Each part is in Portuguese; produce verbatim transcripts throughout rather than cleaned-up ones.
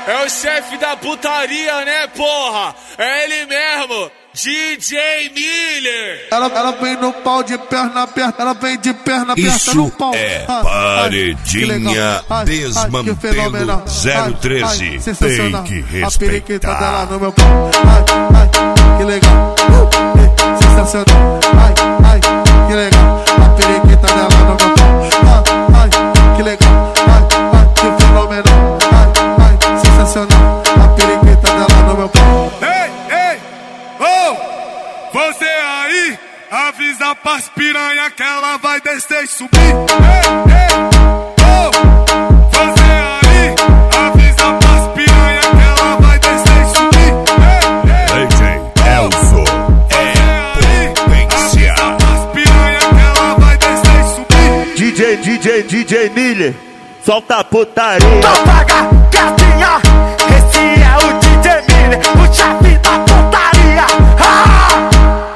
é o chefe da putaria, né, porra? É ele mesmo, D J Miller. Ela, ela vem no pau de perna aberta, ela vem de perna aberta no pau. É paredinha Desmantelo zero treze. Tem que respeitar. A periquita dela no meu pau. Ai, ai, que legal. Uh, sensacional. Ai, ai, que legal. A periquita dela no meu pau. Ai, ai, que legal. Ai, ai, que fenomenal. Ai, ai, sensacional. A periquita dela no meu pau. Ei, ei, oh, você aí, avisa pras piranha que ela vai descer e subir. Ei, ei, oh, você aí, avisa pras piranha que ela vai descer e subir. Ei, ei, D J Elzo é potência. avisa pras piranha que ela vai descer e subir. D J, D J, D J Miller, solta a putaria. Então paga, gatinha, esse é o D J Miller, o chefe da putaria. Ah!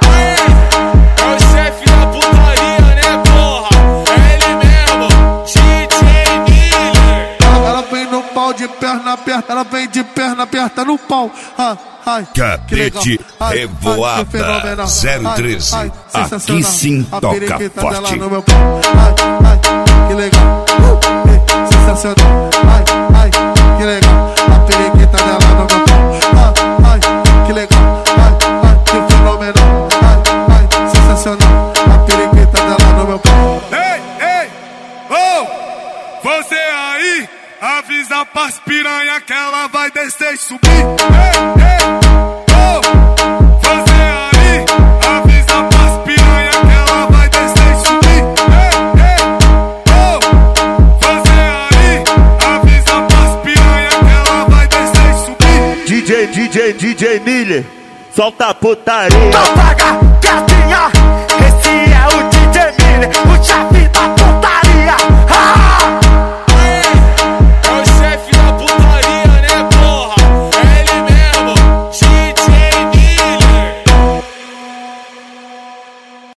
É o chefe da putaria, né, porra? É ele mesmo, D J Miller. Ela, ela vem no pau de perna aberta, ela vem de perna aberta no pau. Ai, ai, Cadete Revoada zero treze. Aqui sim toca forte. No meu pau. Ai, ai, que legal. Uh, sensacional. Ai, ai, que legal. A periquita dela no meu pau. Ai, ai, que legal. Ai, ai, que fenomenal. Ai, ai, sensacional. A periquita dela no meu pau. Ei, ei, oh, você aí, avisa pras piranha que ela vai descer e subir. Ei, ei, oh, você aí, avisa pras piranha que ela vai descer e subir. Ei, ei, oh, você aí, avisa pras piranha que ela vai descer e subir. D J, D J, D J Miller, solta a putaria. Então paga, gatinha,